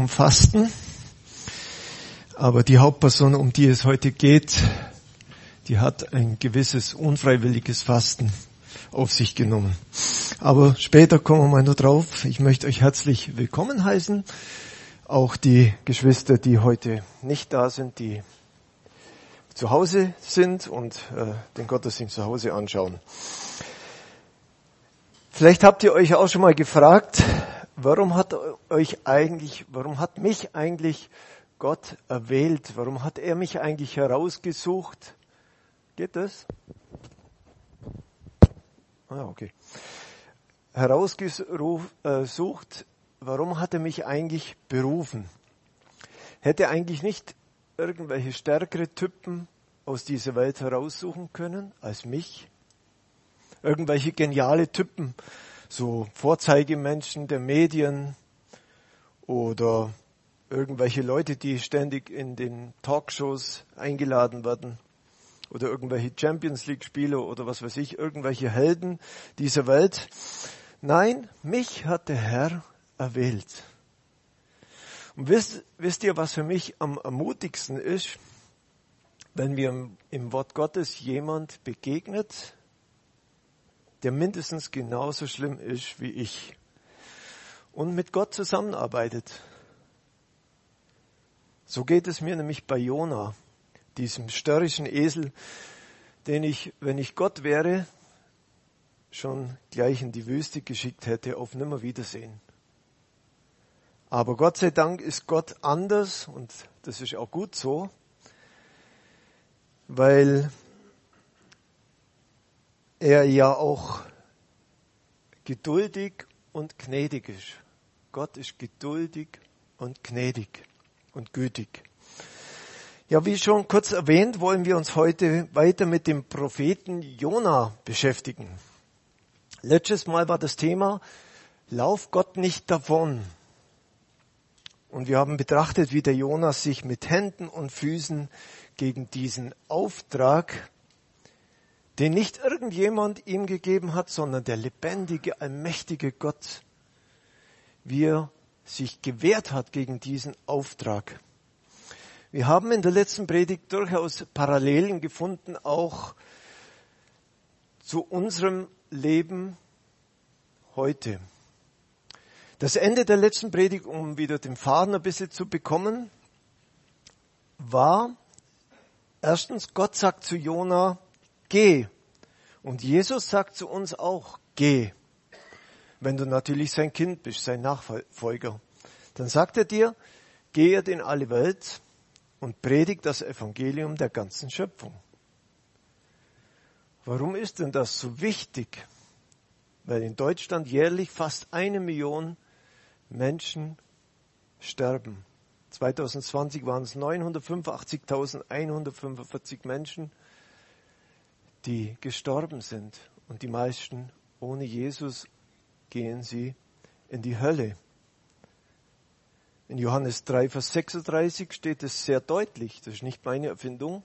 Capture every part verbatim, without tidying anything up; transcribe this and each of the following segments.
vom Fasten. Aber die Hauptperson, um die es heute geht, die hat ein gewisses unfreiwilliges Fasten auf sich genommen. Aber später kommen wir mal nur drauf. Ich möchte euch herzlich willkommen heißen. Auch die Geschwister, die heute nicht da sind, die zu Hause sind und äh, den Gottesdienst zu Hause anschauen. Vielleicht habt ihr euch auch schon mal gefragt, warum hat euch eigentlich, warum hat mich eigentlich Gott erwählt? Warum hat er mich eigentlich herausgesucht? Geht das? Ah, okay. Herausgesucht, warum hat er mich eigentlich berufen? Hätte er eigentlich nicht irgendwelche stärkere Typen aus dieser Welt heraussuchen können als mich? Irgendwelche geniale Typen, so Vorzeigemenschen der Medien oder irgendwelche Leute, die ständig in den Talkshows eingeladen werden oder irgendwelche Champions League Spieler oder was weiß ich, irgendwelche Helden dieser Welt. Nein, mich hat der Herr erwählt. Und wisst, wisst ihr, was für mich am ermutigsten ist, wenn mir im Wort Gottes jemand begegnet, der mindestens genauso schlimm ist wie ich und mit Gott zusammenarbeitet. So geht es mir nämlich bei Jona, diesem störrischen Esel, den ich, wenn ich Gott wäre, schon gleich in die Wüste geschickt hätte, auf Nimmerwiedersehen. Aber Gott sei Dank ist Gott anders und das ist auch gut so, weil er ja auch geduldig und gnädig ist. Gott ist geduldig und gnädig und gütig. Ja, wie schon kurz erwähnt, wollen wir uns heute weiter mit dem Propheten Jona beschäftigen. Letztes Mal war das Thema, lauf Gott nicht davon. Und wir haben betrachtet, wie der Jona sich mit Händen und Füßen gegen diesen Auftrag, den nicht irgendjemand ihm gegeben hat, sondern der lebendige, allmächtige Gott, wie er sich gewehrt hat gegen diesen Auftrag. Wir haben in der letzten Predigt durchaus Parallelen gefunden, auch zu unserem Leben heute. Das Ende der letzten Predigt, um wieder den Faden ein bisschen zu bekommen, war, erstens, Gott sagt zu Jona, geh. Und Jesus sagt zu uns auch, geh. Wenn du natürlich sein Kind bist, sein Nachfolger. Dann sagt er dir, gehet in alle Welt und predigt das Evangelium der ganzen Schöpfung. Warum ist denn das so wichtig? Weil in Deutschland jährlich fast eine Million Menschen sterben. zwanzig zwanzig waren es neunhundertfünfundachtzigtausendeinhundertfünfundvierzig Menschen, die gestorben sind. Und die meisten ohne Jesus gehen sie in die Hölle. In Johannes drei, Vers sechsunddreißig steht es sehr deutlich, das ist nicht meine Erfindung.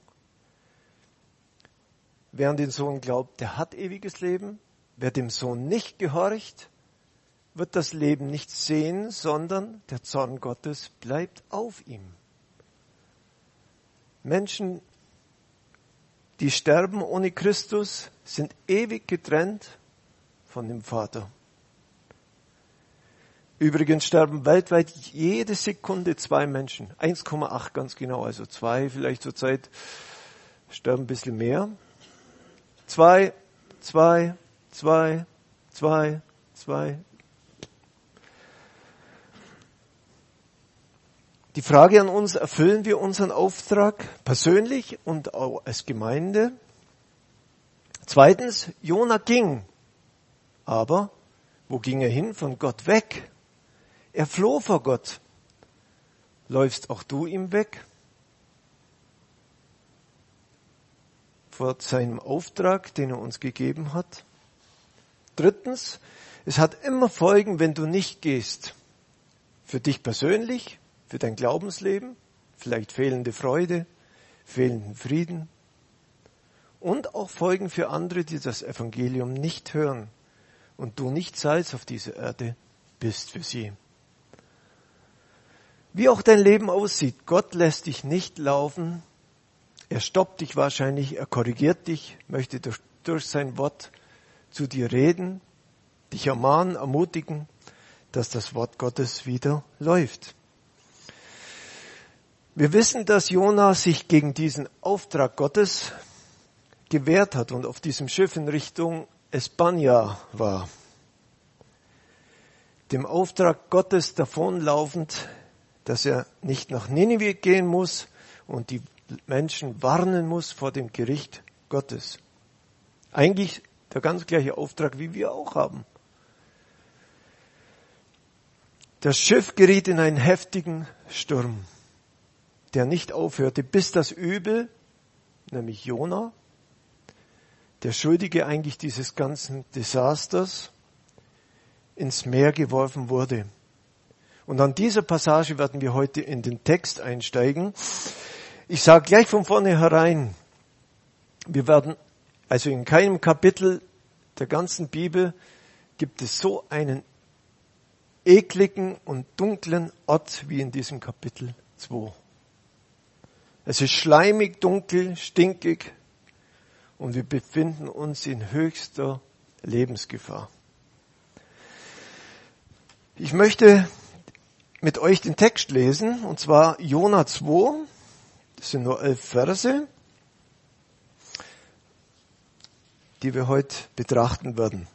Wer an den Sohn glaubt, der hat ewiges Leben. Wer dem Sohn nicht gehorcht, wird das Leben nicht sehen, sondern der Zorn Gottes bleibt auf ihm. Menschen, die sterben ohne Christus, sind ewig getrennt von dem Vater. Übrigens sterben weltweit jede Sekunde zwei Menschen. eins Komma acht ganz genau, also zwei vielleicht zur Zeit, sterben ein bisschen mehr. Zwei, zwei, zwei, zwei, zwei. Die Frage an uns, erfüllen wir unseren Auftrag persönlich und auch als Gemeinde? Zweitens, Jona ging. Aber wo ging er hin? Von Gott weg. Er floh vor Gott. Läufst auch du ihm weg? Vor seinem Auftrag, den er uns gegeben hat? Drittens, es hat immer Folgen, wenn du nicht gehst. Für dich persönlich, für dein Glaubensleben, vielleicht fehlende Freude, fehlenden Frieden und auch Folgen für andere, die das Evangelium nicht hören und du nicht Salz auf dieser Erde bist für sie. Wie auch dein Leben aussieht, Gott lässt dich nicht laufen. Er stoppt dich wahrscheinlich, er korrigiert dich, möchte durch, durch sein Wort zu dir reden, dich ermahnen, ermutigen, dass das Wort Gottes wieder läuft. Wir wissen, dass Jona sich gegen diesen Auftrag Gottes gewehrt hat und auf diesem Schiff in Richtung Espanja war. Dem Auftrag Gottes davonlaufend, dass er nicht nach Ninive gehen muss und die Menschen warnen muss vor dem Gericht Gottes. Eigentlich der ganz gleiche Auftrag, wie wir auch haben. Das Schiff geriet in einen heftigen Sturm, der nicht aufhörte, bis das Übel, nämlich Jona, der Schuldige eigentlich dieses ganzen Desasters, ins Meer geworfen wurde. Und an dieser Passage werden wir heute in den Text einsteigen. Ich sage gleich von vornherein, wir werden, also in keinem Kapitel der ganzen Bibel gibt es so einen ekligen und dunklen Ort wie in diesem Kapitel zwei. Es ist schleimig, dunkel, stinkig und wir befinden uns in höchster Lebensgefahr. Ich möchte mit euch den Text lesen, und zwar Jona zwei, das sind nur elf Verse, die wir heute betrachten werden.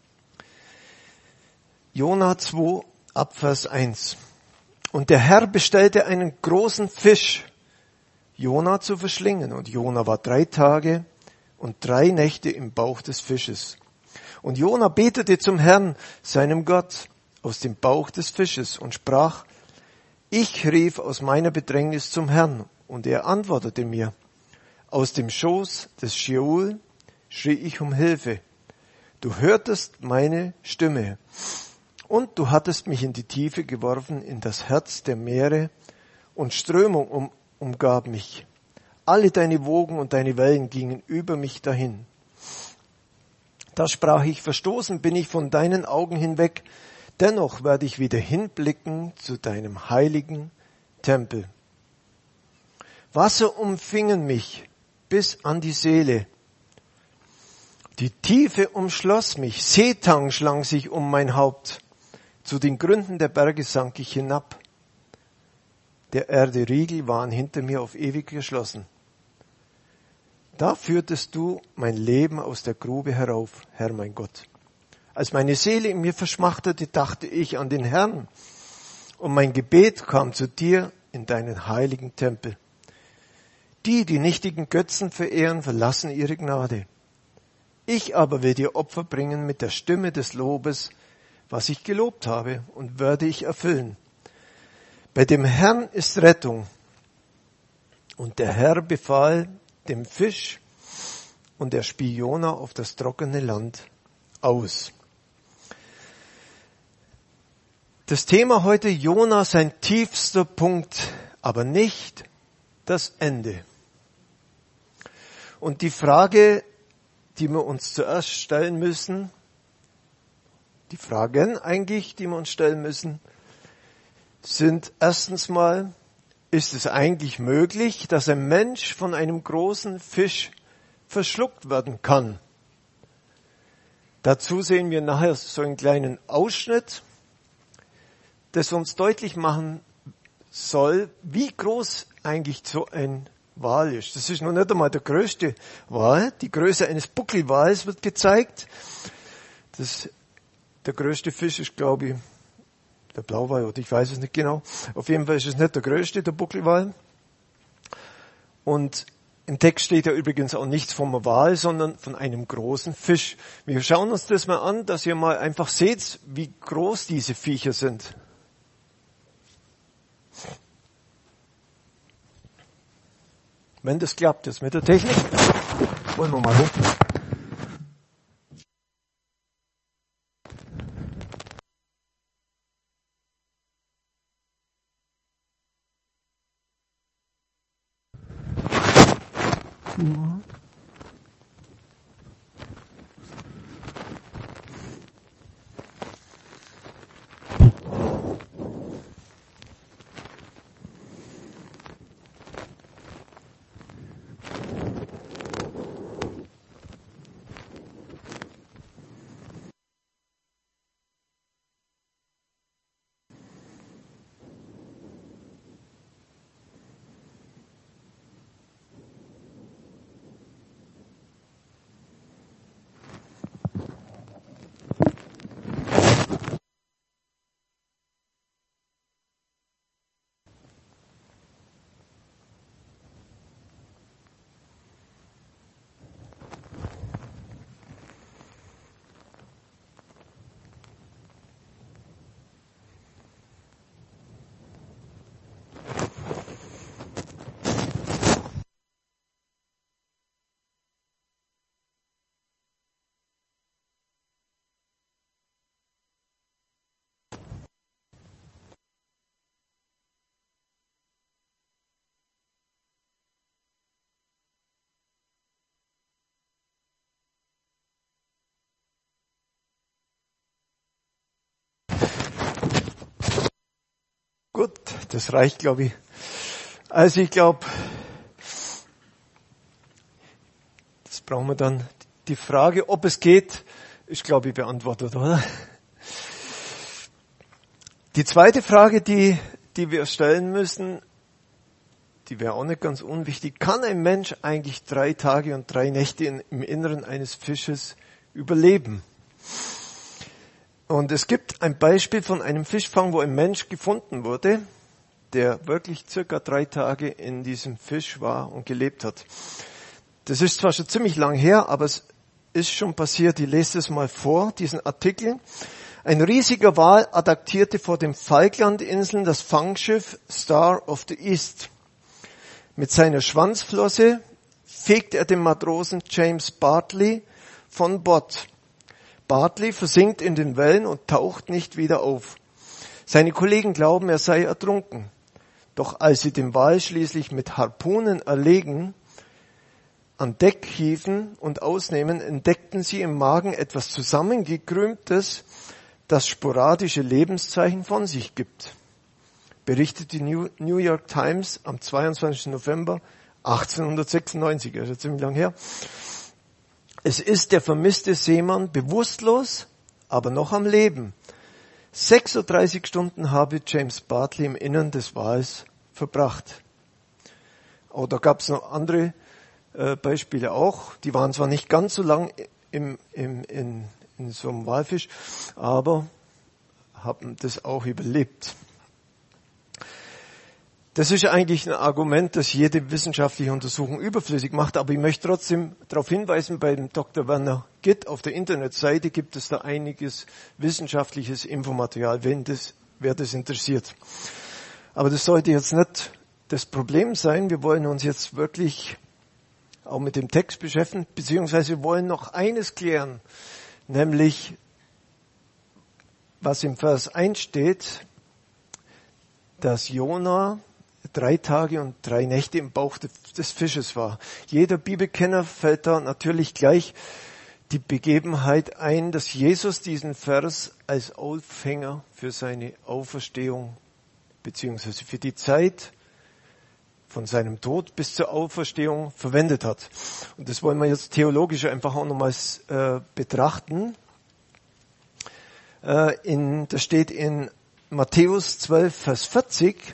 Jona zwei, ab Vers eins. Und der Herr bestellte einen großen Fisch, Jona zu verschlingen. Und Jona war drei Tage und drei Nächte im Bauch des Fisches. Und Jona betete zum Herrn, seinem Gott, aus dem Bauch des Fisches und sprach, ich rief aus meiner Bedrängnis zum Herrn, und er antwortete mir. Aus dem Schoß des Scheol schrie ich um Hilfe. Du hörtest meine Stimme. Und du hattest mich in die Tiefe geworfen, in das Herz der Meere, und Strömung um, umgab mich. Alle deine Wogen und deine Wellen gingen über mich dahin. Da sprach ich, verstoßen bin ich von deinen Augen hinweg, dennoch werde ich wieder hinblicken zu deinem heiligen Tempel. Wasser umfingen mich bis an die Seele. Die Tiefe umschloss mich, Seetang schlang sich um mein Haupt. Zu den Gründen der Berge sank ich hinab. Der Erde Riegel waren hinter mir auf ewig geschlossen. Da führtest du mein Leben aus der Grube herauf, Herr mein Gott. Als meine Seele in mir verschmachtete, dachte ich an den Herrn, und mein Gebet kam zu dir in deinen heiligen Tempel. Die, die nichtigen Götzen verehren, verlassen ihre Gnade. Ich aber will dir Opfer bringen mit der Stimme des Lobes, was ich gelobt habe, und werde ich erfüllen. Bei dem Herrn ist Rettung. Und der Herr befahl dem Fisch, und er spie Jona auf das trockene Land aus. Das Thema heute, Jona, sein tiefster Punkt, aber nicht das Ende. Und die Frage, die wir uns zuerst stellen müssen, die Fragen eigentlich, die wir uns stellen müssen, sind erstens mal, ist es eigentlich möglich, dass ein Mensch von einem großen Fisch verschluckt werden kann? Dazu sehen wir nachher so einen kleinen Ausschnitt, das uns deutlich machen soll, wie groß eigentlich so ein Wal ist. Das ist noch nicht einmal der größte Wal. Die Größe eines Buckelwals wird gezeigt. Das, der größte Fisch ist, glaube ich, der Blauwal, oder ich weiß es nicht genau. Auf jeden Fall ist es nicht der größte, der Buckelwal. Und im Text steht ja übrigens auch nichts vom Wal, sondern von einem großen Fisch. Wir schauen uns das mal an, dass ihr mal einfach seht, wie groß diese Viecher sind. Wenn das klappt jetzt mit der Technik, wollen wir mal hoch. Ja. Gut, das reicht, glaube ich. Also ich glaube, das brauchen wir dann. Die Frage, ob es geht, ist, glaube ich, beantwortet, oder? Die zweite Frage, die, die wir stellen müssen, die wäre auch nicht ganz unwichtig. Kann ein Mensch eigentlich drei Tage und drei Nächte in, im Inneren eines Fisches überleben? Und es gibt ein Beispiel von einem Fischfang, wo ein Mensch gefunden wurde, der wirklich circa drei Tage in diesem Fisch war und gelebt hat. Das ist zwar schon ziemlich lang her, aber es ist schon passiert. Ich lese es mal vor, diesen Artikel. Ein riesiger Wal attackierte vor den Falklandinseln das Fangschiff Star of the East. Mit seiner Schwanzflosse fegt er den Matrosen James Bartley von Bord. Bartley versinkt in den Wellen und taucht nicht wieder auf. Seine Kollegen glauben, er sei ertrunken. Doch als sie den Wal schließlich mit Harpunen erlegen, an Deck hieven und ausnehmen, entdeckten sie im Magen etwas zusammengekrümmtes, das sporadische Lebenszeichen von sich gibt. Berichtet die New York Times am zweiundzwanzigsten November achtzehnhundertsechsundneunzig, also ziemlich lang her. Es ist der vermisste Seemann bewusstlos, aber noch am Leben. sechsunddreißig Stunden habe James Bartley im Innern des Wals verbracht. Oh, da gab es noch andere äh, Beispiele auch. Die waren zwar nicht ganz so lang im, im, in, in so einem Walfisch, aber haben das auch überlebt. Das ist eigentlich ein Argument, das jede wissenschaftliche Untersuchung überflüssig macht, aber ich möchte trotzdem darauf hinweisen, bei dem Doktor Werner Gitt auf der Internetseite gibt es da einiges wissenschaftliches Infomaterial, wenn das, wer das interessiert. Aber das sollte jetzt nicht das Problem sein. Wir wollen uns jetzt wirklich auch mit dem Text beschäftigen, beziehungsweise wir wollen noch eines klären, nämlich was im Vers eins steht, dass Jona drei Tage und drei Nächte im Bauch des Fisches war. Jeder Bibelkenner fällt da natürlich gleich die Begebenheit ein, dass Jesus diesen Vers als Aufhänger für seine Auferstehung beziehungsweise für die Zeit von seinem Tod bis zur Auferstehung verwendet hat. Und das wollen wir jetzt theologisch einfach auch nochmals äh, betrachten. Äh, in, das steht in Matthäus zwölf, Vers vierzig.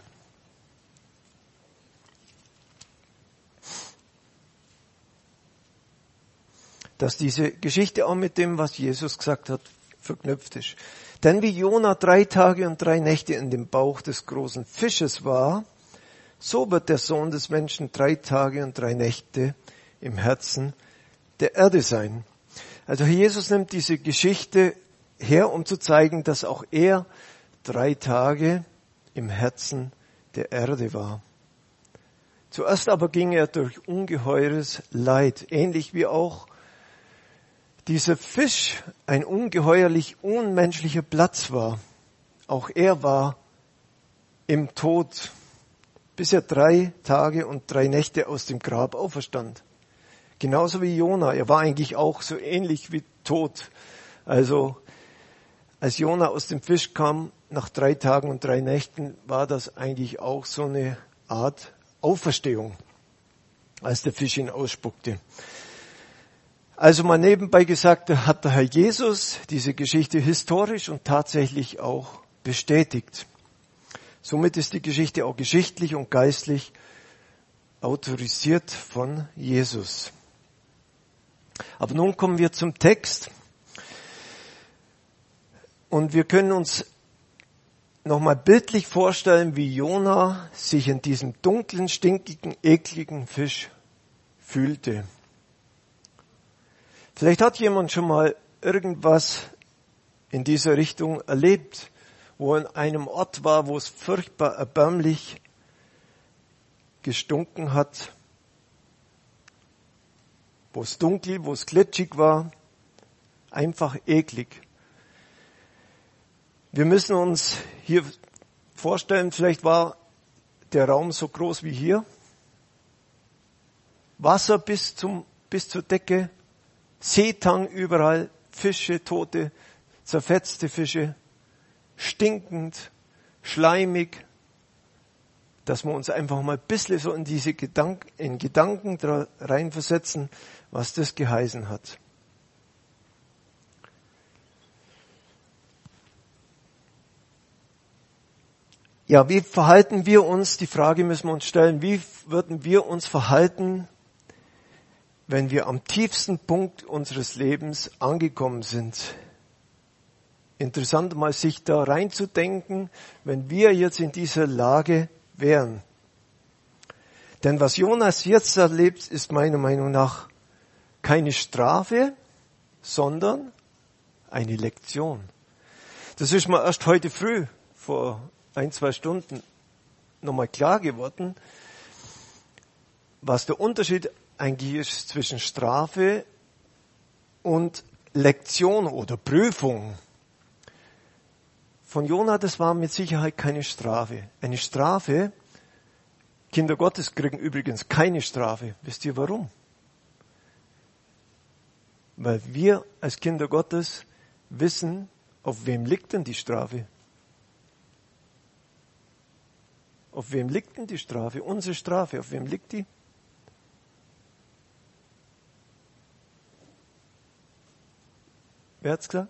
Dass diese Geschichte auch mit dem, was Jesus gesagt hat, verknüpft ist. Denn wie Jona drei Tage und drei Nächte in dem Bauch des großen Fisches war, so wird der Sohn des Menschen drei Tage und drei Nächte im Herzen der Erde sein. Also Jesus nimmt diese Geschichte her, um zu zeigen, dass auch er drei Tage im Herzen der Erde war. Zuerst aber ging er durch ungeheures Leid, ähnlich wie auch dieser Fisch ein ungeheuerlich unmenschlicher Platz war. Auch er war im Tod, bis er drei Tage und drei Nächte aus dem Grab auferstand. Genauso wie Jona. Er war eigentlich auch so ähnlich wie tot. Also, als Jona aus dem Fisch kam, nach drei Tagen und drei Nächten, war das eigentlich auch so eine Art Auferstehung, als der Fisch ihn ausspuckte. Also mal nebenbei gesagt, hat der Herr Jesus diese Geschichte historisch und tatsächlich auch bestätigt. Somit ist die Geschichte auch geschichtlich und geistlich autorisiert von Jesus. Aber nun kommen wir zum Text. Und wir können uns nochmal bildlich vorstellen, wie Jona sich in diesem dunklen, stinkigen, ekligen Fisch fühlte. Vielleicht hat jemand schon mal irgendwas in dieser Richtung erlebt, wo er in einem Ort war, wo es furchtbar erbärmlich gestunken hat, wo es dunkel, wo es glitschig war, einfach eklig. Wir müssen uns hier vorstellen, vielleicht war der Raum so groß wie hier, Wasser bis zum, bis zur Decke, Seetang überall, Fische, tote, zerfetzte Fische, stinkend, schleimig, dass wir uns einfach mal ein bisschen so in diese Gedanken, in Gedanken reinversetzen, was das geheißen hat. Ja, wie verhalten wir uns? Die Frage müssen wir uns stellen, wie würden wir uns verhalten, wenn wir am tiefsten Punkt unseres Lebens angekommen sind? Interessant mal sich da reinzudenken, wenn wir jetzt in dieser Lage wären. Denn was Jonas jetzt erlebt, ist meiner Meinung nach keine Strafe, sondern eine Lektion. Das ist mir erst heute früh, vor ein, zwei Stunden, nochmal klar geworden, was der Unterschied eigentlich ist zwischen Strafe und Lektion oder Prüfung. Von Jona, das war mit Sicherheit keine Strafe. Eine Strafe, Kinder Gottes kriegen übrigens keine Strafe. Wisst ihr warum? Weil wir als Kinder Gottes wissen, auf wem liegt denn die Strafe? Auf wem liegt denn die Strafe? Unsere Strafe, auf wem liegt die? Wer hat's gesagt?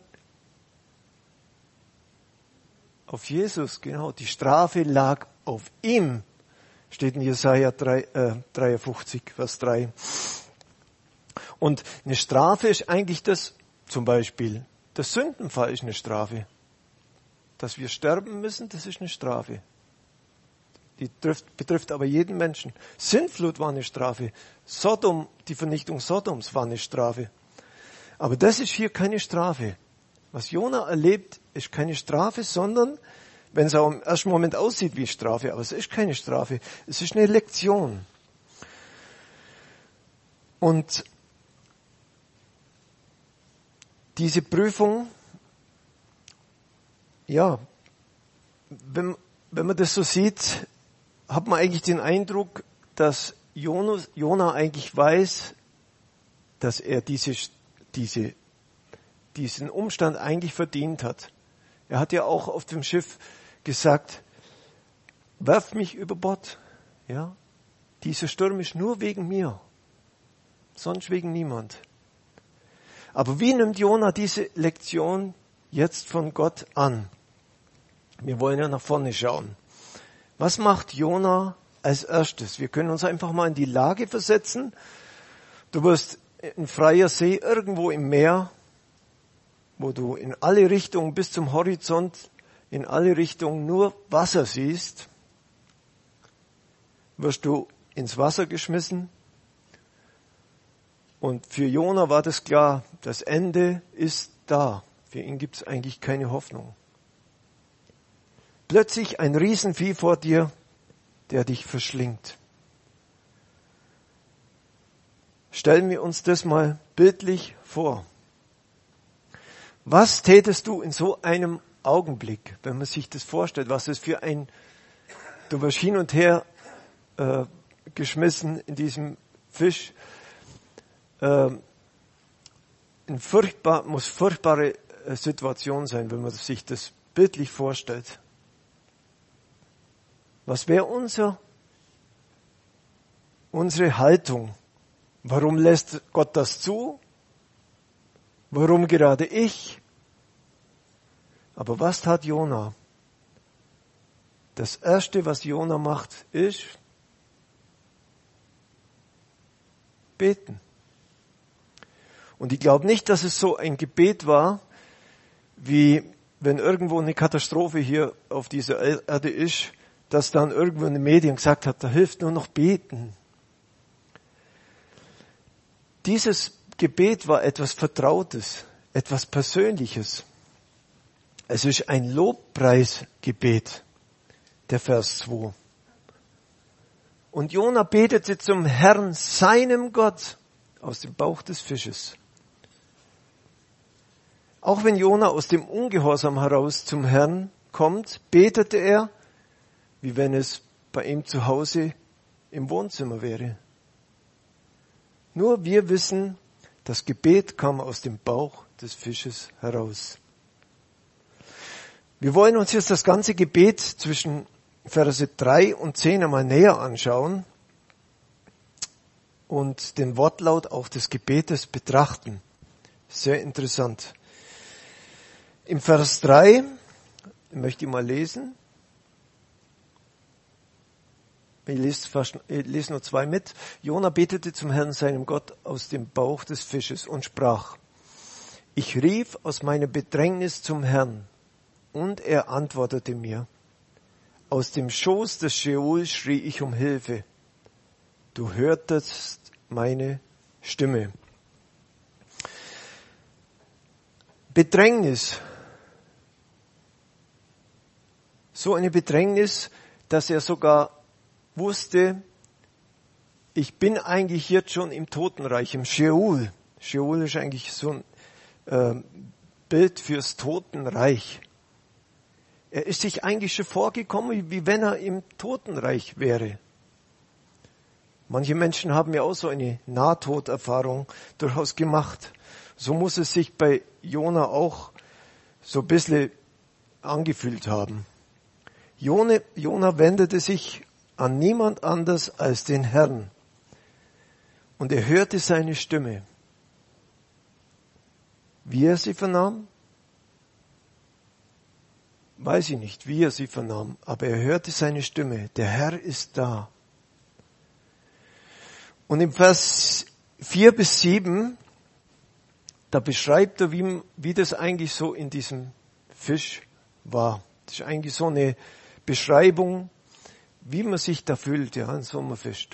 Auf Jesus, genau. Die Strafe lag auf ihm. Steht in Jesaja dreiundfünfzig, Vers drei. Und eine Strafe ist eigentlich das, zum Beispiel, der Sündenfall ist eine Strafe. Dass wir sterben müssen, das ist eine Strafe. Die trifft, betrifft aber jeden Menschen. Sintflut war eine Strafe. Sodom, die Vernichtung Sodoms war eine Strafe. Aber das ist hier keine Strafe. Was Jona erlebt, ist keine Strafe, sondern, wenn es auch im ersten Moment aussieht wie Strafe, aber es ist keine Strafe, es ist eine Lektion. Und diese Prüfung, ja, wenn, wenn man das so sieht, hat man eigentlich den Eindruck, dass Jonas, Jona eigentlich weiß, dass er diese, diese, diesen Umstand eigentlich verdient hat. Er hat ja auch auf dem Schiff gesagt, werf mich über Bord. Ja? Dieser Sturm ist nur wegen mir, sonst wegen niemand. Aber wie nimmt Jona diese Lektion jetzt von Gott an? Wir wollen ja nach vorne schauen. Was macht Jona als erstes? Wir können uns einfach mal in die Lage versetzen. Du wirst in freier See irgendwo im Meer, wo du in alle Richtungen bis zum Horizont, in alle Richtungen nur Wasser siehst, wirst du ins Wasser geschmissen. Und für Jona war das klar, das Ende ist da. Für ihn gibt es eigentlich keine Hoffnung. Plötzlich ein Riesenvieh vor dir, der dich verschlingt. Stellen wir uns das mal bildlich vor. Was tätest du in so einem Augenblick, wenn man sich das vorstellt, was es für ein, du wirst hin und her äh, geschmissen in diesem Fisch, äh, ein furchtbar, muss furchtbare äh, Situation sein, wenn man sich das bildlich vorstellt. Was wäre unser, unsere Haltung? Warum lässt Gott das zu? Warum gerade ich? Aber was tat Jona? Das Erste, was Jona macht, ist beten. Und ich glaube nicht, dass es so ein Gebet war, wie wenn irgendwo eine Katastrophe hier auf dieser Erde ist, dass dann irgendwo in den Medien gesagt hat, da hilft nur noch beten. Dieses Gebet war etwas Vertrautes, etwas Persönliches. Es ist ein Lobpreisgebet, der Vers zwei. Und Jona betete zum Herrn, seinem Gott, aus dem Bauch des Fisches. Auch wenn Jona aus dem Ungehorsam heraus zum Herrn kommt, betete er, wie wenn es bei ihm zu Hause im Wohnzimmer wäre. Nur wir wissen, das Gebet kam aus dem Bauch des Fisches heraus. Wir wollen uns jetzt das ganze Gebet zwischen Verse drei und zehn einmal näher anschauen und den Wortlaut auch des Gebetes betrachten. Sehr interessant. Im Vers drei möchte ich mal lesen. Ich lese, fast, ich lese nur zwei mit. Jona betete zum Herrn, seinem Gott, aus dem Bauch des Fisches und sprach: Ich rief aus meiner Bedrängnis zum Herrn, und er antwortete mir. Aus dem Schoß des Scheol schrie ich um Hilfe. Du hörtest meine Stimme. Bedrängnis. So eine Bedrängnis, dass er sogar wusste, ich bin eigentlich jetzt schon im Totenreich, im Scheol. Scheol ist eigentlich so ein äh, Bild fürs Totenreich. Er ist sich eigentlich schon vorgekommen, wie wenn er im Totenreich wäre. Manche Menschen haben ja auch so eine Nahtoderfahrung durchaus gemacht. So muss es sich bei Jona auch so ein bisschen angefühlt haben. Jona, Jona wendete sich an niemand anders als den Herrn. Und er hörte seine Stimme. Wie er sie vernahm? Weiß ich nicht, wie er sie vernahm, aber er hörte seine Stimme. Der Herr ist da. Und im Vers vier bis sieben, da beschreibt er, wie, wie das eigentlich so in diesem Fisch war. Das ist eigentlich so eine Beschreibung, wie man sich da fühlt, ja, ein Sommerfisch.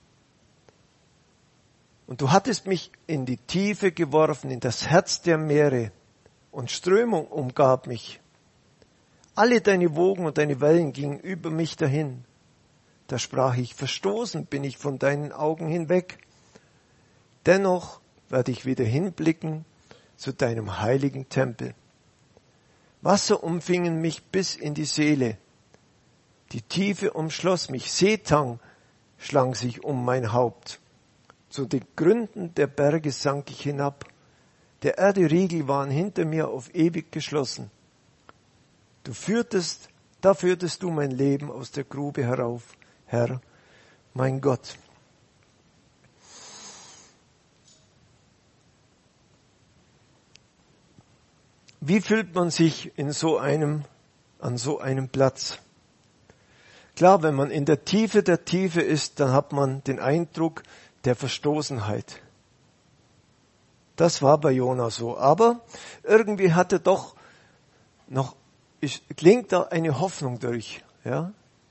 Und du hattest mich in die Tiefe geworfen, in das Herz der Meere, und Strömung umgab mich. Alle deine Wogen und deine Wellen gingen über mich dahin. Da sprach ich, verstoßen bin ich von deinen Augen hinweg. Dennoch werde ich wieder hinblicken zu deinem heiligen Tempel. Wasser umfingen mich bis in die Seele. Die Tiefe umschloss mich. Seetang schlang sich um mein Haupt. Zu den Gründen der Berge sank ich hinab. Der Erde Riegel waren hinter mir auf ewig geschlossen. Du führtest, da führtest du mein Leben aus der Grube herauf, Herr, mein Gott. Wie fühlt man sich in so einem, an so einem Platz? Klar, wenn man in der Tiefe der Tiefe ist, dann hat man den Eindruck der Verstoßenheit. Das war bei Jona so. Aber irgendwie hatte doch noch, ist, klingt da eine Hoffnung durch, ja?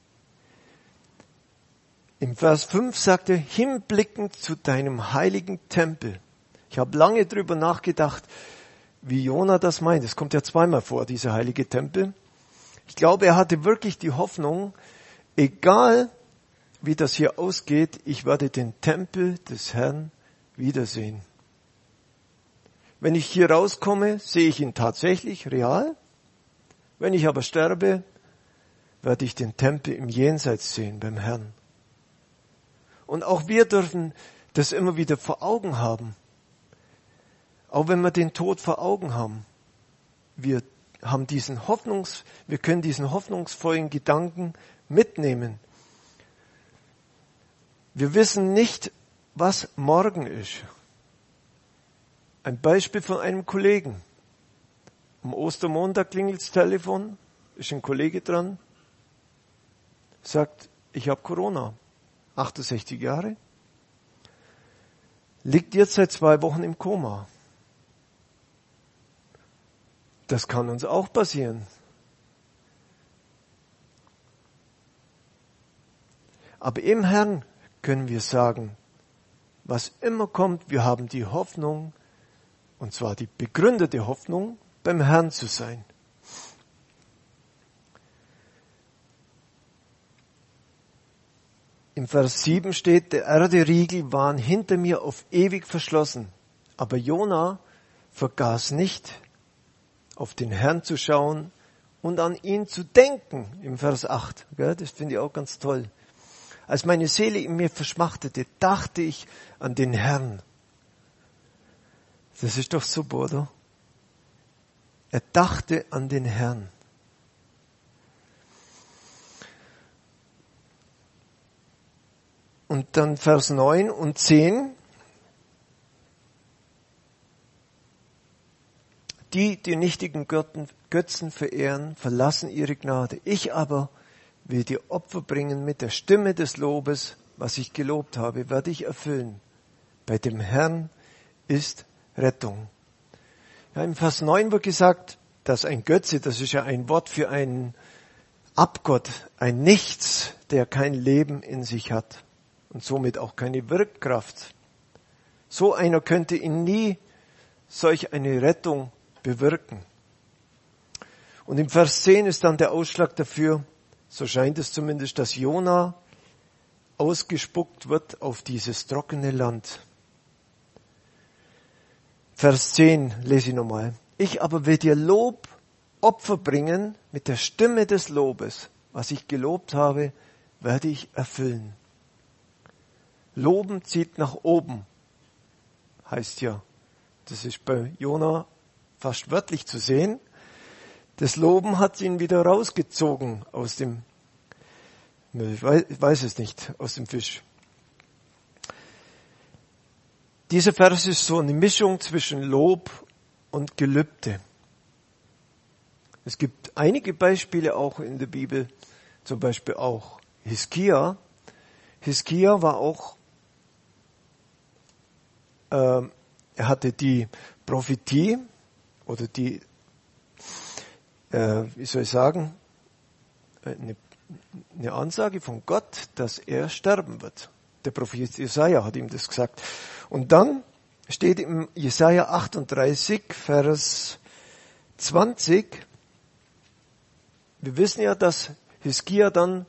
Im Vers fünf sagt er, hinblickend zu deinem heiligen Tempel. Ich habe lange drüber nachgedacht, wie Jona das meint. Es kommt ja zweimal vor, dieser heilige Tempel. Ich glaube, er hatte wirklich die Hoffnung, egal wie das hier ausgeht, ich werde den Tempel des Herrn wiedersehen. Wenn ich hier rauskomme, sehe ich ihn tatsächlich real. Wenn ich aber sterbe, werde ich den Tempel im Jenseits sehen beim Herrn. Und auch wir dürfen das immer wieder vor Augen haben. Auch wenn wir den Tod vor Augen haben. Wir haben diesen Hoffnungs, wir können diesen hoffnungsvollen Gedanken mitnehmen. Wir wissen nicht, was morgen ist. Ein Beispiel von einem Kollegen. Am Ostermontag klingelt das Telefon, ist ein Kollege dran, sagt, ich habe Corona, achtundsechzig Jahre, liegt jetzt seit zwei Wochen im Koma. Das kann uns auch passieren. Aber im Herrn können wir sagen, was immer kommt, wir haben die Hoffnung, und zwar die begründete Hoffnung, beim Herrn zu sein. Im Vers sieben steht, der Erderiegel waren hinter mir auf ewig verschlossen. Aber Jona vergaß nicht, auf den Herrn zu schauen und an ihn zu denken, im Vers acht. Das finde ich auch ganz toll. Als meine Seele in mir verschmachtete, dachte ich an den Herrn. Das ist doch super, oder? Er dachte an den Herrn. Und dann Vers neun und zehn. Die, die nichtigen Götzen verehren, verlassen ihre Gnade. Ich aber will dir Opfer bringen mit der Stimme des Lobes, was ich gelobt habe, werde ich erfüllen. Bei dem Herrn ist Rettung. Ja, im Vers neun wird gesagt, dass ein Götze, das ist ja ein Wort für einen Abgott, ein Nichts, der kein Leben in sich hat und somit auch keine Wirkkraft. So einer könnte in nie solch eine Rettung bewirken. Und im Vers zehn ist dann der Ausschlag dafür, so scheint es zumindest, dass Jona ausgespuckt wird auf dieses trockene Land. Vers zehn lese ich nochmal. Ich aber will dir Lob, Opfer bringen mit der Stimme des Lobes. Was ich gelobt habe, werde ich erfüllen. Loben zieht nach oben, heißt ja. Das ist bei Jona fast wörtlich zu sehen. Das Loben hat ihn wieder rausgezogen aus dem Müll. Ich weiß, ich weiß es nicht, aus dem Fisch. Dieser Vers ist so eine Mischung zwischen Lob und Gelübde. Es gibt einige Beispiele auch in der Bibel, zum Beispiel auch Hiskia. Hiskia war auch, äh, er hatte die Prophetie oder die, äh, wie soll ich sagen, eine, eine Ansage von Gott, dass er sterben wird. Der Prophet Jesaja hat ihm das gesagt. Und dann steht im Jesaja achtunddreißig, Vers zwanzig, wir wissen ja, dass Hiskia dann,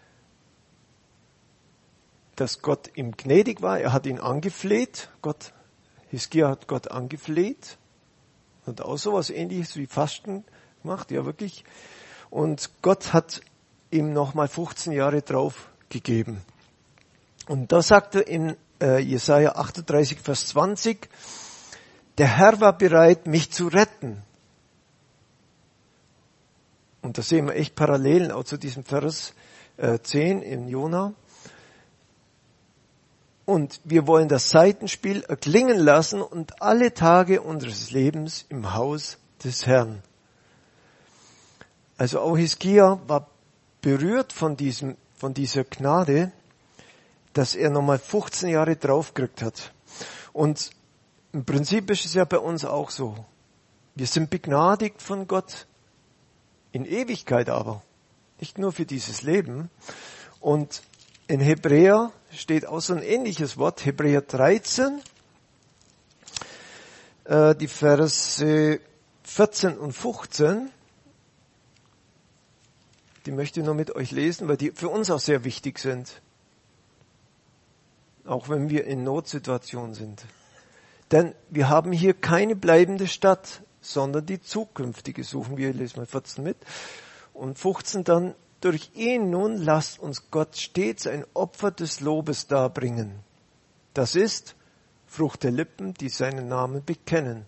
dass Gott ihm gnädig war, er hat ihn angefleht, Gott, Hiskia hat Gott angefleht, hat auch so was Ähnliches wie Fasten gemacht, ja wirklich, und Gott hat ihm nochmal fünfzehn Jahre drauf gegeben. Und da sagt er in äh, Jesaja achtunddreißig, Vers zwanzig, der Herr war bereit, mich zu retten. Und da sehen wir echt Parallelen auch zu diesem Vers äh, zehn in Jona. Und wir wollen das Saitenspiel erklingen lassen und alle Tage unseres Lebens im Haus des Herrn. Also auch Hiskia war berührt von diesem, von dieser Gnade, dass er nochmal fünfzehn Jahre draufgekriegt hat. Und im Prinzip ist es ja bei uns auch so. Wir sind begnadigt von Gott, in Ewigkeit aber, nicht nur für dieses Leben. Und in Hebräer steht auch so ein ähnliches Wort, Hebräer dreizehn, äh, die Verse vierzehn und fünfzehn. Die möchte ich noch mit euch lesen, weil die für uns auch sehr wichtig sind. Auch wenn wir in Notsituationen sind. Denn wir haben hier keine bleibende Stadt, sondern die zukünftige suchen wir. Lesen wir vierzehn mit. Und fünfzehn dann, durch ihn nun lasst uns Gott stets ein Opfer des Lobes darbringen. Das ist Frucht der Lippen, die seinen Namen bekennen.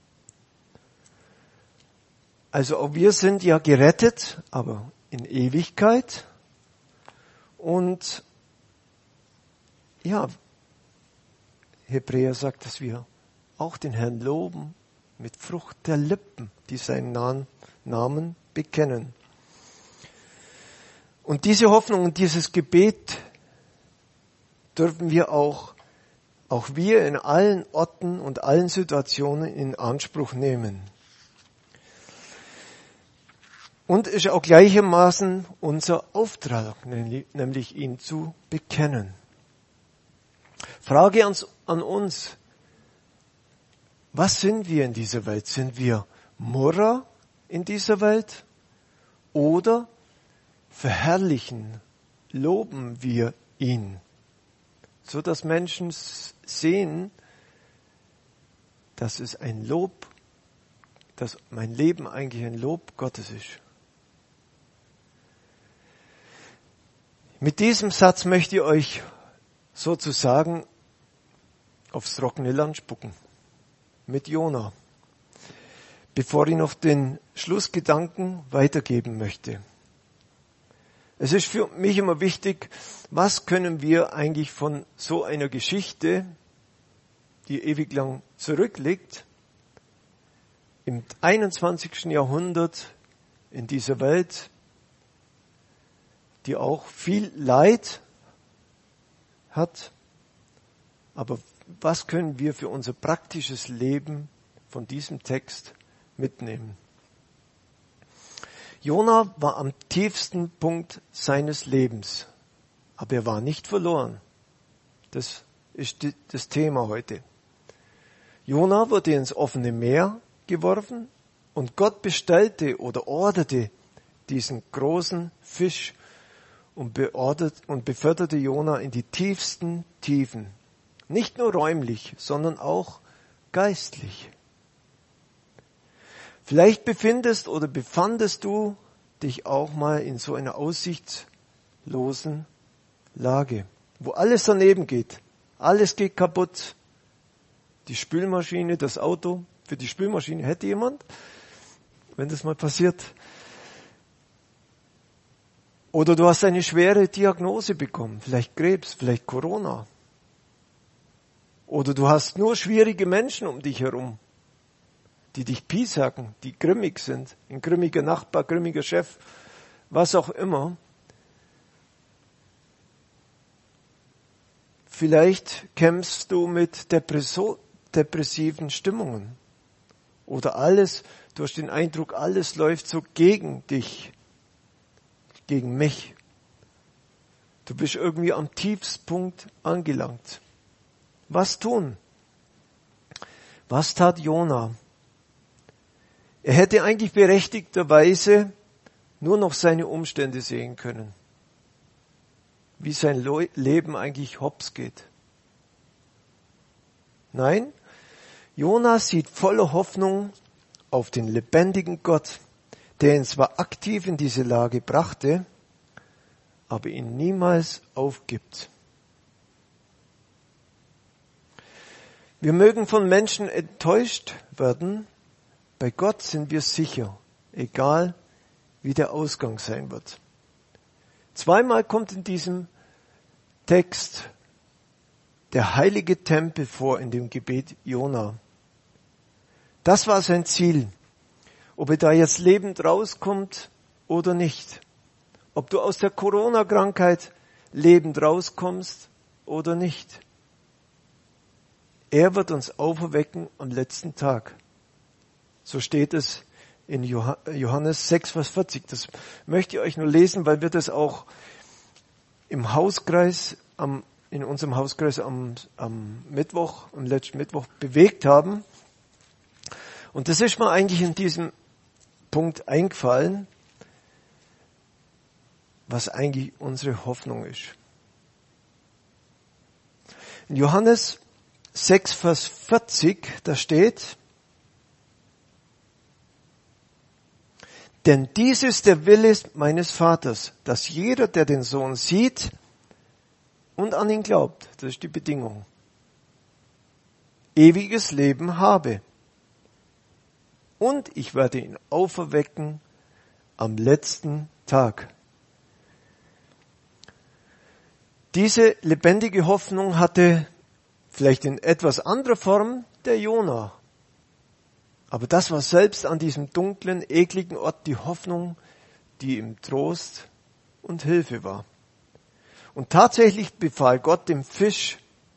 Also auch wir sind ja gerettet, aber in Ewigkeit. Und ja, Hebräer sagt, dass wir auch den Herrn loben mit Frucht der Lippen, die seinen Namen bekennen. Und diese Hoffnung und dieses Gebet dürfen wir auch, auch wir in allen Orten und allen Situationen in Anspruch nehmen. Und ist auch gleichermaßen unser Auftrag, nämlich ihn zu bekennen. Frage ans, an uns. Was sind wir in dieser Welt? Sind wir Murrer in dieser Welt? Oder verherrlichen, loben wir ihn? So dass Menschen sehen, dass es ein Lob, dass mein Leben eigentlich ein Lob Gottes ist. Mit diesem Satz möchte ich euch sozusagen aufs trockene Land spucken. Mit Jona. Bevor ich noch den Schlussgedanken weitergeben möchte. Es ist für mich immer wichtig, was können wir eigentlich von so einer Geschichte, die ewig lang zurückliegt, im einundzwanzigsten Jahrhundert in dieser Welt, die auch viel Leid hat, aber was können wir für unser praktisches Leben von diesem Text mitnehmen? Jona war am tiefsten Punkt seines Lebens, aber er war nicht verloren. Das ist das Thema heute. Jona wurde ins offene Meer geworfen und Gott bestellte oder orderte diesen großen Fisch und beordert und beförderte Jona in die tiefsten Tiefen. Nicht nur räumlich, sondern auch geistlich. Vielleicht befindest oder befandest du dich auch mal in so einer aussichtslosen Lage, wo alles daneben geht. Alles geht kaputt. Die Spülmaschine, das Auto. Für die Spülmaschine hätte jemand, wenn das mal passiert. Oder du hast eine schwere Diagnose bekommen. Vielleicht Krebs, vielleicht Corona. Oder du hast nur schwierige Menschen um dich herum, die dich piesacken, die grimmig sind. Ein grimmiger Nachbar, grimmiger Chef, was auch immer. Vielleicht kämpfst du mit Depresso- depressiven Stimmungen. Oder alles, du hast den Eindruck, alles läuft so gegen dich, gegen mich. Du bist irgendwie am Tiefstpunkt angelangt. Was tun? Was tat Jona? Er hätte eigentlich berechtigterweise nur noch seine Umstände sehen können. Wie sein Leben eigentlich hops geht. Nein, Jona sieht voller Hoffnung auf den lebendigen Gott, der ihn zwar aktiv in diese Lage brachte, aber ihn niemals aufgibt. Wir mögen von Menschen enttäuscht werden, bei Gott sind wir sicher, egal wie der Ausgang sein wird. Zweimal kommt in diesem Text der heilige Tempel vor in dem Gebet Jona. Das war sein Ziel. Ob er da jetzt lebend rauskommt oder nicht. Ob du aus der Corona-Krankheit lebend rauskommst oder nicht. Er wird uns auferwecken am letzten Tag. So steht es in Johannes sechs, Vers vierzig. Das möchte ich euch nur lesen, weil wir das auch im Hauskreis, am, in unserem Hauskreis am, am Mittwoch, am letzten Mittwoch bewegt haben. Und das ist mir eigentlich in diesem Punkt eingefallen, was eigentlich unsere Hoffnung ist. In Johannes sechs, Vers vierzig, da steht, denn dies ist der Wille meines Vaters, dass jeder, der den Sohn sieht und an ihn glaubt, das ist die Bedingung, ewiges Leben habe. Und ich werde ihn auferwecken am letzten Tag. Diese lebendige Hoffnung hatte vielleicht in etwas anderer Form der Jona. Aber das war selbst an diesem dunklen, ekligen Ort die Hoffnung, die ihm Trost und Hilfe war. Und tatsächlich befahl Gott dem Fisch,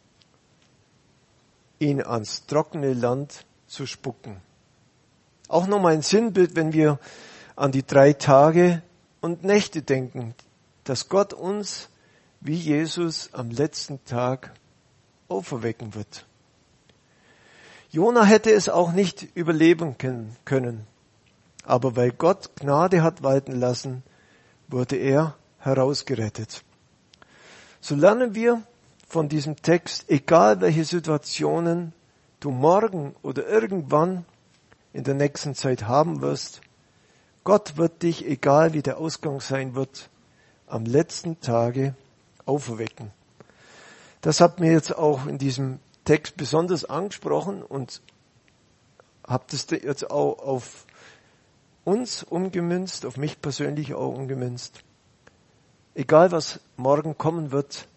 ihn ans trockene Land zu spucken. Auch nochmal ein Sinnbild, wenn wir an die drei Tage und Nächte denken, dass Gott uns wie Jesus am letzten Tag auferwecken wird. Jona hätte es auch nicht überleben können, aber weil Gott Gnade hat walten lassen, wurde er herausgerettet. So lernen wir von diesem Text, egal welche Situationen du morgen oder irgendwann in der nächsten Zeit haben wirst, Gott wird dich, egal wie der Ausgang sein wird, am letzten Tage auferwecken. Das hat mir jetzt auch in diesem Text besonders angesprochen und habe das jetzt auch auf uns umgemünzt, auf mich persönlich auch umgemünzt. egal was morgen kommen wird.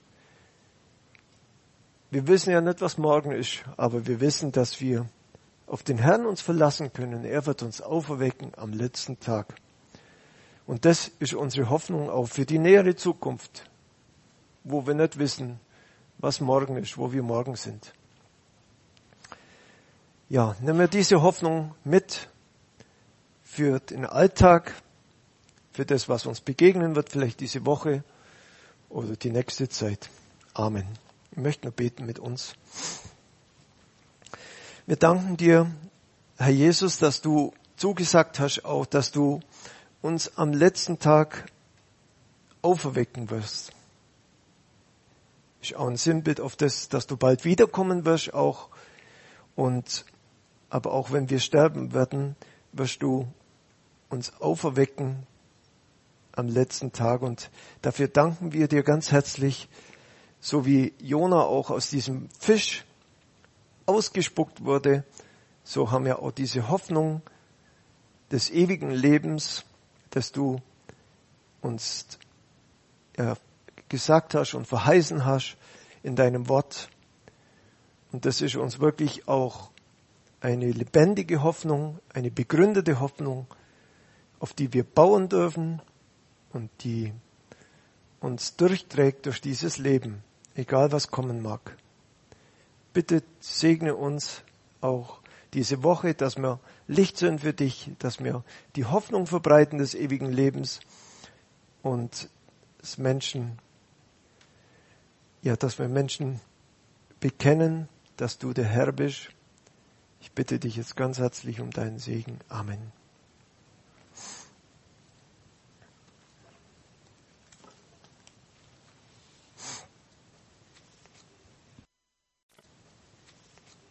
Wir wissen ja nicht, was morgen ist, aber wir wissen, dass wir auf den Herrn uns verlassen können. Er wird uns auferwecken am letzten Tag. Und das ist unsere Hoffnung auch für die nähere Zukunft, wo wir nicht wissen, was morgen ist, wo wir morgen sind. Ja, nehmen wir diese Hoffnung mit für den Alltag, für das, was uns begegnen wird, vielleicht diese Woche oder die nächste Zeit. Amen. Ich möchte nur beten mit uns. Wir danken dir, Herr Jesus, dass du zugesagt hast, auch, dass du uns am letzten Tag auferwecken wirst. Ist auch ein Sinnbild auf das, dass du bald wiederkommen wirst, auch. Und, aber auch wenn wir sterben werden, wirst du uns auferwecken am letzten Tag. Und dafür danken wir dir ganz herzlich, so wie Jona auch aus diesem Fisch ausgespuckt wurde, so haben wir auch diese Hoffnung des ewigen Lebens, dass du uns ja, gesagt hast und verheißen hast in deinem Wort. Und das ist uns wirklich auch eine lebendige Hoffnung, eine begründete Hoffnung, auf die wir bauen dürfen und die uns durchträgt durch dieses Leben, egal was kommen mag. Bitte segne uns auch diese Woche, dass wir Licht sind für dich, dass wir die Hoffnung verbreiten des ewigen Lebens und dass Menschen, ja, dass wir Menschen bekennen, dass du der Herr bist. Ich bitte dich jetzt ganz herzlich um deinen Segen. Amen.